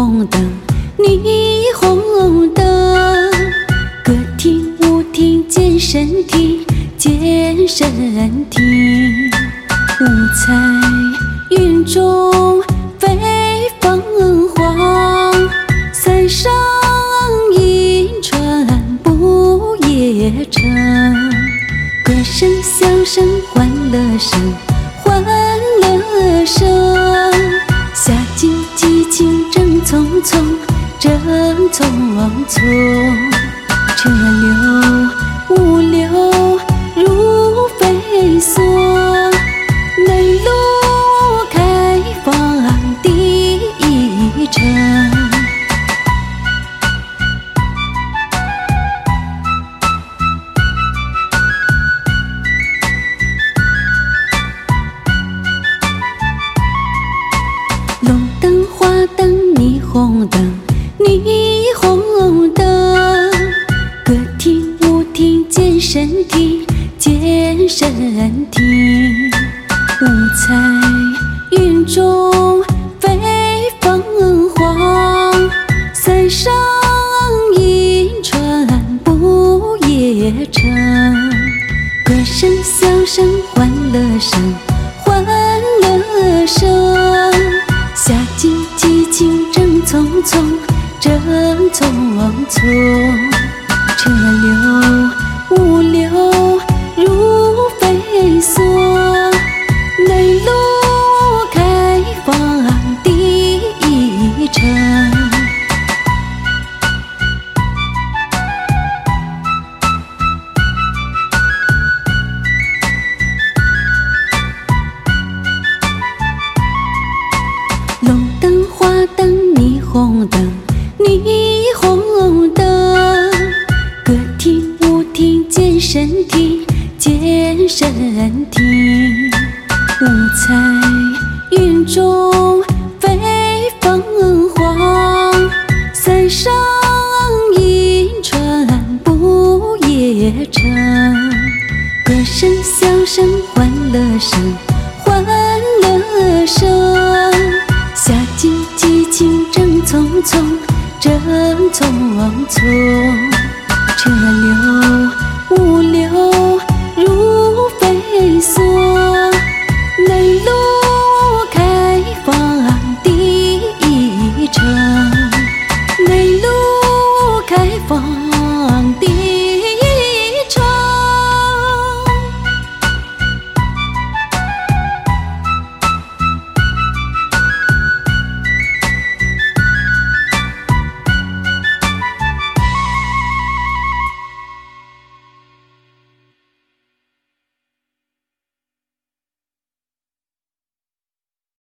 红灯，霓虹灯，歌厅舞厅健身体，健身体，五彩云中飞凤凰，三上银船不夜城，歌声笑声欢乐声，欢乐声，夏季激情正匆匆，正匆匆，车流物流如飞梭，内陆开放第一城。龙灯花灯霓虹灯，霓虹灯，歌厅舞厅健身体，健身体，五彩云中飞凤凰，三上银船不夜城，歌声笑声欢乐声，欢乐声，夏季激情正匆匆，正匆匆，车流物流如飞梭，内陆开放第一城。龙灯花灯霓虹灯，霓虹灯，歌厅舞厅健身体，健身体，五彩云中飞凤凰，三上银船不夜城，歌声笑声欢乐声，欢乐声，夏季激情正匆匆，正匆匆。